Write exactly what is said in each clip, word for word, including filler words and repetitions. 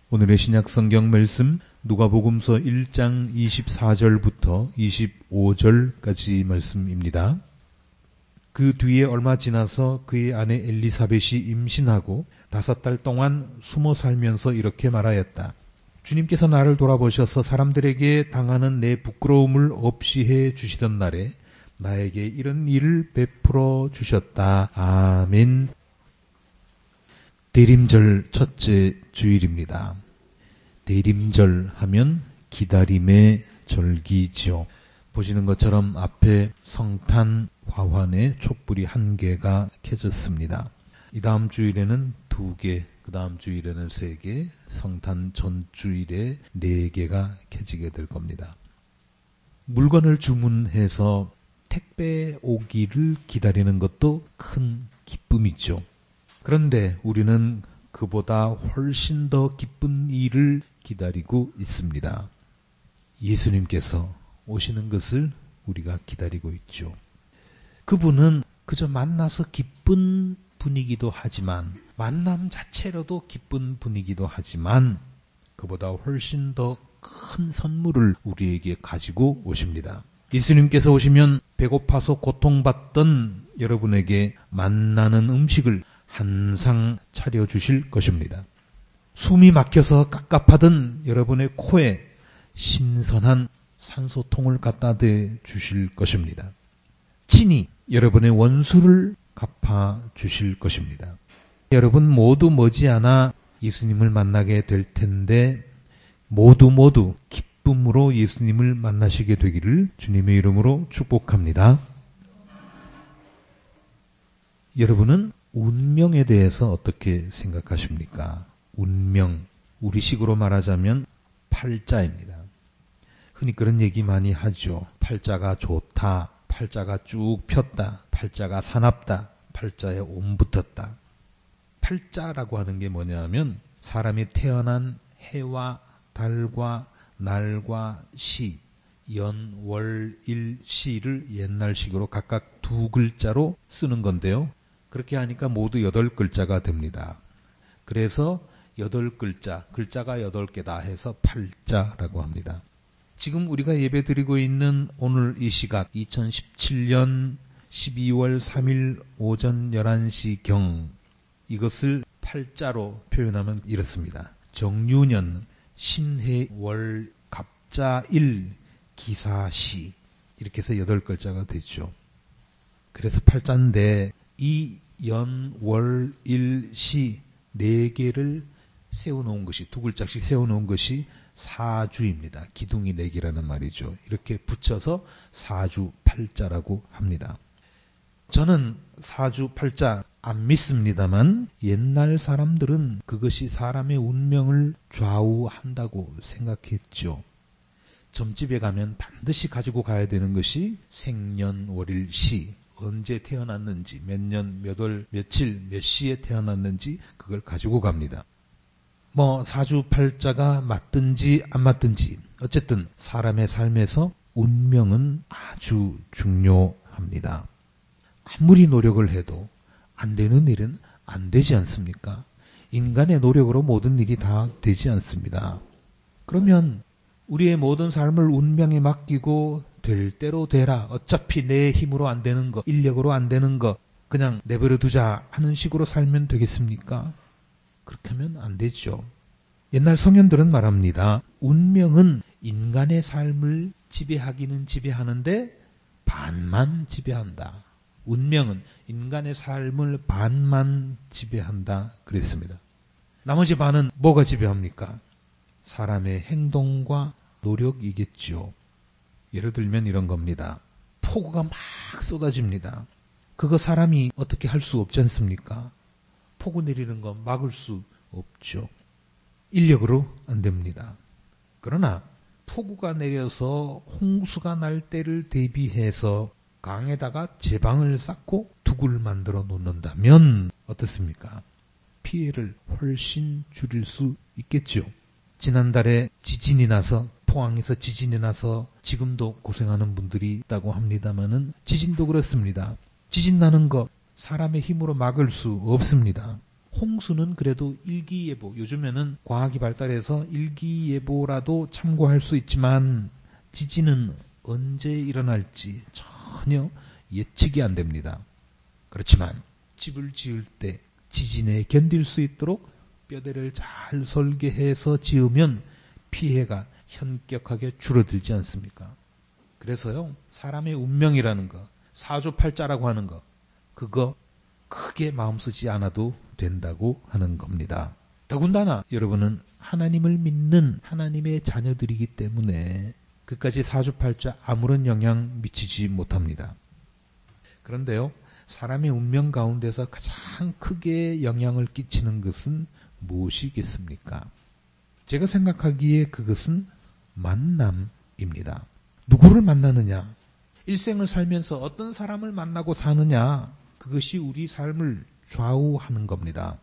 오늘의 신약성경 말씀 누가복음서 일 장 이십사 절부터 이십오 절까지 말씀입니다. 그 뒤에 얼마 지나서 그의 아내 엘리사벳이 임신하고 다섯 달 동안 숨어 살면서 이렇게 말하였다. 주님께서 나를 돌아보셔서 사람들에게 당하는 내 부끄러움을 없이 해 주시던 날에 나에게 이런 일을 베풀어 주셨다. 아멘. 대림절 첫째 주일입니다. 대림절 하면 기다림의 절기지요. 보시는 것처럼 앞에 성탄 화환에 촛불이 한 개가 켜졌습니다. 이 다음 주일에는 두 개, 그 다음 주일에는 세 개, 성탄 전주일에 네 개가 켜지게 될 겁니다. 물건을 주문해서 택배 오기를 기다리는 것도 큰 기쁨이죠. 그런데 우리는 그보다 훨씬 더 기쁜 일을 기다리고 있습니다. 예수님께서 오시는 것을 우리가 기다리고 있죠. 그분은 그저 만나서 기쁜 분이기도 하지만, 만남 자체로도 기쁜 분이기도 하지만 그보다 훨씬 더 큰 선물을 우리에게 가지고 오십니다. 예수님께서 오시면 배고파서 고통받던 여러분에게 만나는 음식을 한 상 차려주실 것입니다. 숨이 막혀서 깝깝하던 여러분의 코에 신선한 산소통을 갖다 대 주실 것입니다. 친히 여러분의 원수를 갚아 주실 것입니다. 여러분 모두 머지않아 예수님을 만나게 될 텐데 모두 모두 기쁨으로 예수님을 만나시게 되기를 주님의 이름으로 축복합니다. 여러분은 운명에 대해서 어떻게 생각하십니까? 운명, 우리식으로 말하자면 팔자입니다. 흔히 그런 얘기 많이 하죠. 팔자가 좋다, 팔자가 쭉 폈다, 팔자가 사납다, 팔자에 옴 붙었다. 팔자라고 하는 게 뭐냐 하면 사람이 태어난 해와 달과 날과 시, 연, 월, 일, 시를 옛날식으로 각각 두 글자로 쓰는 건데요. 그렇게 하니까 모두 여덟 글자가 됩니다. 그래서 여덟 글자, 글자가 여덟 개다 해서 팔자라고 합니다. 지금 우리가 예배드리고 있는 오늘 이 시각 이천십칠 년 십이월 삼일 오전 열한 시경, 이것을 팔자로 표현하면 이렇습니다. 정유년, 신해월, 갑자일, 기사시, 이렇게 해서 여덟 글자가 되죠. 그래서 팔자인데 이 연, 월, 일, 시 네 개를 세워놓은 것이, 두 글자씩 세워놓은 것이 사주입니다. 기둥이 네 개라는 말이죠. 이렇게 붙여서 사주팔자라고 합니다. 저는 사주팔자 안 믿습니다만 옛날 사람들은 그것이 사람의 운명을 좌우한다고 생각했죠. 점집에 가면 반드시 가지고 가야 되는 것이 생년월일시, 언제 태어났는지, 몇 년, 몇 월, 며칠, 몇 시에 태어났는지 그걸 가지고 갑니다. 뭐 사주팔자가 맞든지 안 맞든지 어쨌든 사람의 삶에서 운명은 아주 중요합니다. 아무리 노력을 해도 안 되는 일은 안 되지 않습니까? 인간의 노력으로 모든 일이 다 되지 않습니다. 그러면 우리의 모든 삶을 운명에 맡기고 될 대로 되라, 어차피 내 힘으로 안 되는 거, 인력으로 안 되는 거 그냥 내버려 두자 하는 식으로 살면 되겠습니까? 그렇게 하면 안 되죠. 옛날 성현들은 말합니다. 운명은 인간의 삶을 지배하기는 지배하는데 반만 지배한다. 운명은 인간의 삶을 반만 지배한다 그랬습니다. 나머지 반은 뭐가 지배합니까? 사람의 행동과 노력이겠죠. 예를 들면 이런 겁니다. 폭우가 막 쏟아집니다. 그거 사람이 어떻게 할 수 없지 않습니까? 폭우 내리는 거 막을 수 없죠. 인력으로 안 됩니다. 그러나 폭우가 내려서 홍수가 날 때를 대비해서 강에다가 제방을 쌓고 두구를 만들어 놓는다면 어떻습니까? 피해를 훨씬 줄일 수 있겠죠. 지난달에 지진이 나서, 포항에서 지진이 나서 지금도 고생하는 분들이 있다고 합니다마는 지진도 그렇습니다. 지진 나는 거 사람의 힘으로 막을 수 없습니다. 홍수는 그래도 일기예보, 요즘에는 과학이 발달해서 일기예보라도 참고할 수 있지만 지진은 언제 일어날지 전혀 예측이 안 됩니다. 그렇지만 집을 지을 때 지진에 견딜 수 있도록 뼈대를 잘 설계해서 지으면 피해가 현격하게 줄어들지 않습니까? 그래서요, 사람의 운명이라는 거, 사주팔자라고 하는 거, 그거 크게 마음 쓰지 않아도 된다고 하는 겁니다. 더군다나 여러분은 하나님을 믿는 하나님의 자녀들이기 때문에 그까지 사주팔자 아무런 영향 미치지 못합니다. 그런데요, 사람의 운명 가운데서 가장 크게 영향을 끼치는 것은 무엇이겠습니까? 제가 생각하기에 그것은 만남입니다. 누구를 만나느냐? 일생을 살면서 어떤 사람을 만나고 사느냐? 그것이 우리 삶을 좌우하는 겁니다.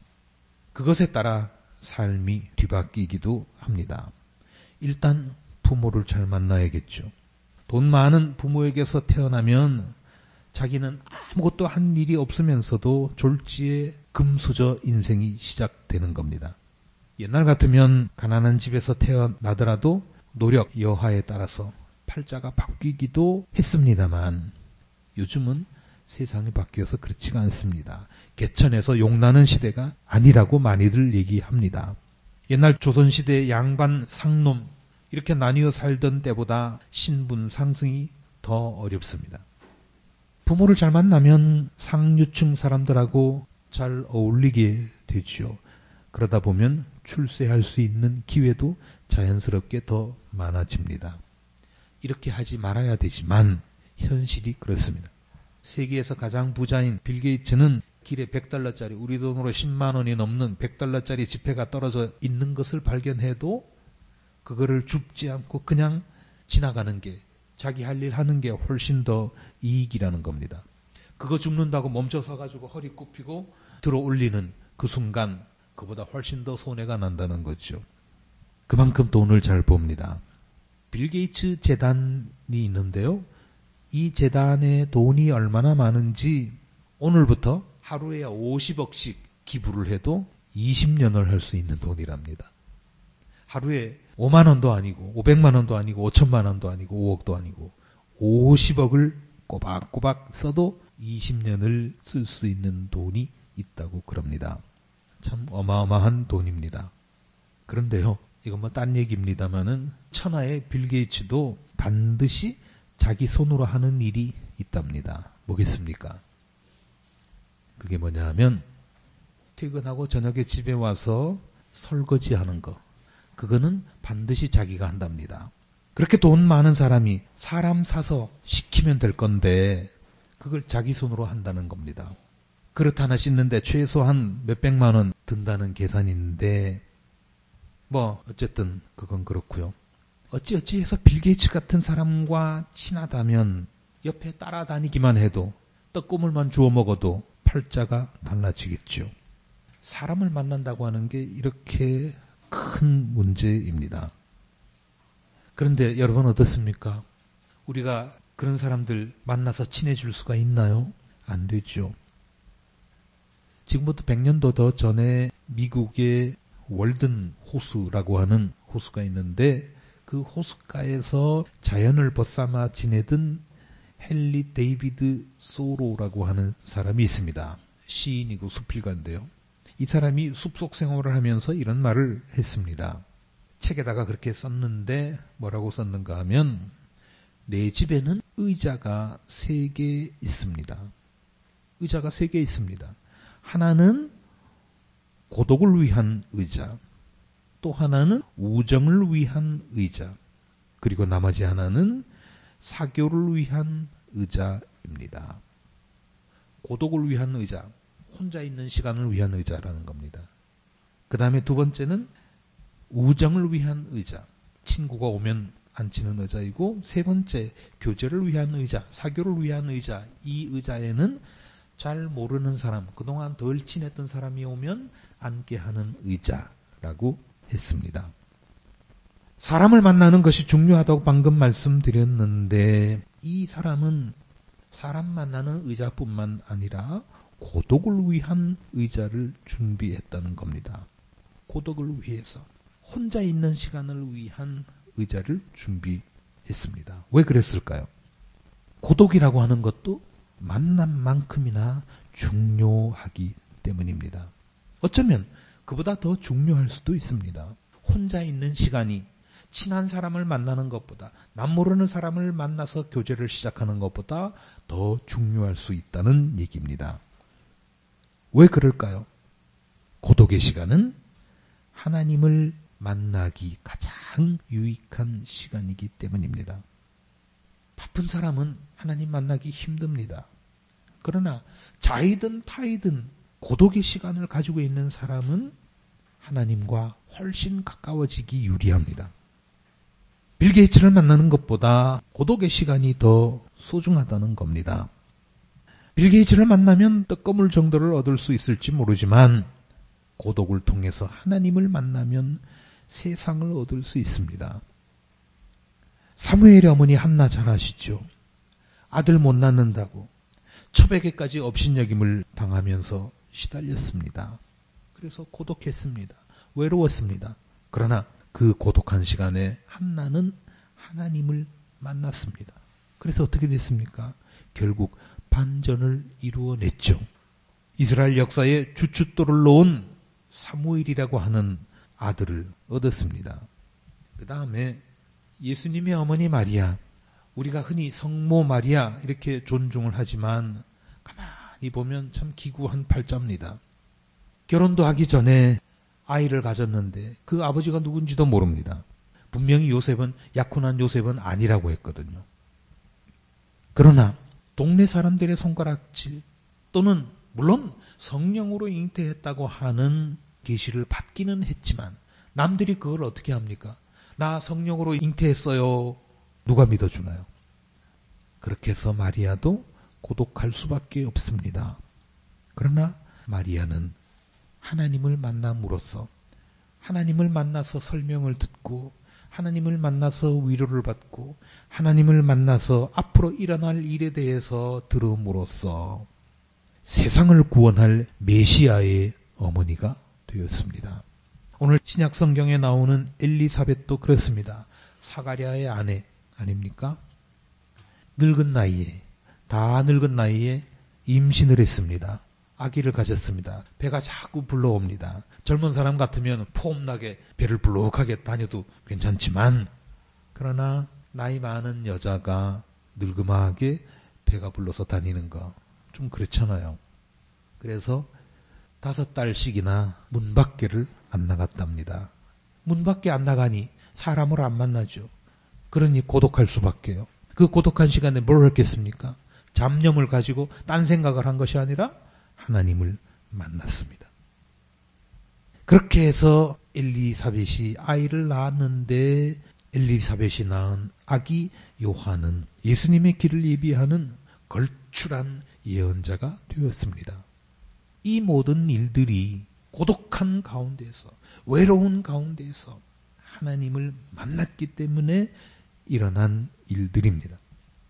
그것에 따라 삶이 뒤바뀌기도 합니다. 일단 부모를 잘 만나야겠죠. 돈 많은 부모에게서 태어나면 자기는 아무것도 한 일이 없으면서도 졸지에 금수저 인생이 시작되는 겁니다. 옛날 같으면 가난한 집에서 태어나더라도 노력, 여하에 따라서 팔자가 바뀌기도 했습니다만 요즘은 세상이 바뀌어서 그렇지가 않습니다. 개천에서 용나는 시대가 아니라고 많이들 얘기합니다. 옛날 조선시대 양반, 상놈 이렇게 나뉘어 살던 때보다 신분 상승이 더 어렵습니다. 부모를 잘 만나면 상류층 사람들하고 잘 어울리게 되죠. 그러다 보면 출세할 수 있는 기회도 자연스럽게 더 많아집니다. 이렇게 하지 말아야 되지만 현실이 그렇습니다. 세계에서 가장 부자인 빌 게이츠는 길에 백 달러짜리, 우리 돈으로 십만 원이 넘는 백 달러짜리 지폐가 떨어져 있는 것을 발견해도 그거를 줍지 않고 그냥 지나가는 게, 자기 할 일 하는 게 훨씬 더 이익이라는 겁니다. 그거 줍는다고 멈춰 서가지고 허리 굽히고 들어 올리는 그 순간 그보다 훨씬 더 손해가 난다는 거죠. 그만큼 돈을 잘 봅니다. 빌 게이츠 재단이 있는데요. 이 재단에 돈이 얼마나 많은지 오늘부터 하루에 오십억씩 기부를 해도 이십 년을 할 수 있는 돈이랍니다. 하루에 오만 원도 아니고 오백만 원도 아니고 오천만 원도 아니고 오억도 아니고 오십억을 꼬박꼬박 써도 이십 년을 쓸 수 있는 돈이 있다고 그럽니다. 참 어마어마한 돈입니다. 그런데요, 이건 뭐 딴 얘기입니다만은 천하의 빌 게이츠도 반드시 자기 손으로 하는 일이 있답니다. 뭐겠습니까? 그게 뭐냐 하면 퇴근하고 저녁에 집에 와서 설거지하는 거. 그거는 반드시 자기가 한답니다. 그렇게 돈 많은 사람이 사람 사서 시키면 될 건데 그걸 자기 손으로 한다는 겁니다. 그릇 하나 씻는데 최소한 몇백만 원 든다는 계산인데 뭐 어쨌든 그건 그렇고요. 어찌어찌 해서 빌 게이츠 같은 사람과 친하다면 옆에 따라다니기만 해도 떡고물만 주워 먹어도 팔자가 달라지겠죠. 사람을 만난다고 하는 게 이렇게 큰 문제입니다. 그런데 여러분 어떻습니까? 우리가 그런 사람들 만나서 친해질 수가 있나요? 안 되죠. 지금부터 백 년도 더 전에 미국의 월든 호수라고 하는 호수가 있는데 그 호숫가에서 자연을 벗삼아 지내던 헨리 데이비드 소로라고 하는 사람이 있습니다. 시인이고 수필가인데요. 이 사람이 숲속 생활을 하면서 이런 말을 했습니다. 책에다가 그렇게 썼는데 뭐라고 썼는가 하면 내 집에는 의자가 세 개 있습니다. 의자가 세 개 있습니다. 하나는 고독을 위한 의자, 또 하나는 우정을 위한 의자, 그리고 나머지 하나는 사교를 위한 의자입니다. 고독을 위한 의자, 혼자 있는 시간을 위한 의자라는 겁니다. 그 다음에 두 번째는 우정을 위한 의자, 친구가 오면 앉히는 의자이고, 세 번째 교제를 위한 의자, 사교를 위한 의자. 이 의자에는 잘 모르는 사람, 그동안 덜 친했던 사람이 오면 앉게 하는 의자라고 했습니다. 사람을 만나는 것이 중요하다고 방금 말씀드렸는데 이 사람은 사람 만나는 의자뿐만 아니라 고독을 위한 의자를 준비했다는 겁니다. 고독을 위해서 혼자 있는 시간을 위한 의자를 준비했습니다. 왜 그랬을까요? 고독이라고 하는 것도 만남만큼이나 중요하기 때문입니다. 어쩌면 그보다 더 중요할 수도 있습니다. 혼자 있는 시간이 친한 사람을 만나는 것보다, 남 모르는 사람을 만나서 교제를 시작하는 것보다 더 중요할 수 있다는 얘기입니다. 왜 그럴까요? 고독의 시간은 하나님을 만나기 가장 유익한 시간이기 때문입니다. 바쁜 사람은 하나님 만나기 힘듭니다. 그러나 자이든 타이든 고독의 시간을 가지고 있는 사람은 하나님과 훨씬 가까워지기 유리합니다. 빌 게이츠를 만나는 것보다 고독의 시간이 더 소중하다는 겁니다. 빌 게이츠를 만나면 떡거물 정도를 얻을 수 있을지 모르지만 고독을 통해서 하나님을 만나면 세상을 얻을 수 있습니다. 사무엘의 어머니 한나 잘 아시죠? 아들 못 낳는다고 처백에까지 업신여김을 당하면서 시달렸습니다. 그래서 고독했습니다. 외로웠습니다. 그러나 그 고독한 시간에 한나는 하나님을 만났습니다. 그래서 어떻게 됐습니까? 결국 반전을 이루어냈죠. 이스라엘 역사에 주춧돌을 놓은 사무엘이라고 하는 아들을 얻었습니다. 그 다음에 예수님의 어머니 마리아, 우리가 흔히 성모 마리아 이렇게 존중을 하지만 가만히 보면 참 기구한 팔자입니다. 결혼도 하기 전에 아이를 가졌는데 그 아버지가 누군지도 모릅니다. 분명히 요셉은, 약혼한 요셉은 아니라고 했거든요. 그러나 동네 사람들의 손가락질 또는 물론 성령으로 잉태했다고 하는 계시를 받기는 했지만 남들이 그걸 어떻게 합니까? 나 성령으로 잉태했어요. 누가 믿어주나요? 그렇게 해서 마리아도 고독할 수밖에 없습니다. 그러나 마리아는 하나님을 만남으로써 하나님을 만나서 설명을 듣고 하나님을 만나서 위로를 받고 하나님을 만나서 앞으로 일어날 일에 대해서 들음으로써 세상을 구원할 메시아의 어머니가 되었습니다. 오늘 신약 성경에 나오는 엘리사벳도 그렇습니다. 사가랴의 아내 아닙니까? 늙은 나이에, 다 늙은 나이에 임신을 했습니다. 아기를 가졌습니다. 배가 자꾸 불러옵니다. 젊은 사람 같으면 폼나게 배를 불룩하게 다녀도 괜찮지만 그러나 나이 많은 여자가 늙음하게 배가 불러서 다니는 거 좀 그렇잖아요. 그래서 다섯 달씩이나 문 밖에를 안 나갔답니다. 문 밖에 안 나가니 사람을 안 만나죠. 그러니 고독할 수밖에요. 그 고독한 시간에 뭘 했겠습니까? 잡념을 가지고 딴 생각을 한 것이 아니라 하나님을 만났습니다. 그렇게 해서 엘리사벳이 아이를 낳았는데 엘리사벳이 낳은 아기 요한은 예수님의 길을 예비하는 걸출한 예언자가 되었습니다. 이 모든 일들이 고독한 가운데서, 외로운 가운데서 하나님을 만났기 때문에 일어난 일들입니다.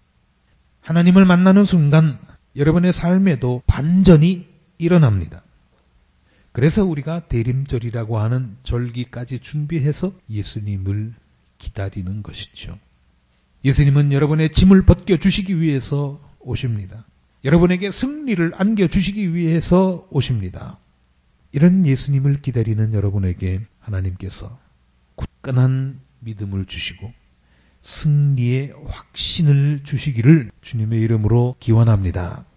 하나님을 만나는 순간 여러분의 삶에도 반전이 일어납니다. 그래서 우리가 대림절이라고 하는 절기까지 준비해서 예수님을 기다리는 것이죠. 예수님은 여러분의 짐을 벗겨주시기 위해서 오십니다. 여러분에게 승리를 안겨주시기 위해서 오십니다. 이런 예수님을 기다리는 여러분에게 하나님께서 굳건한 믿음을 주시고 승리의 확신을 주시기를 주님의 이름으로 기원합니다.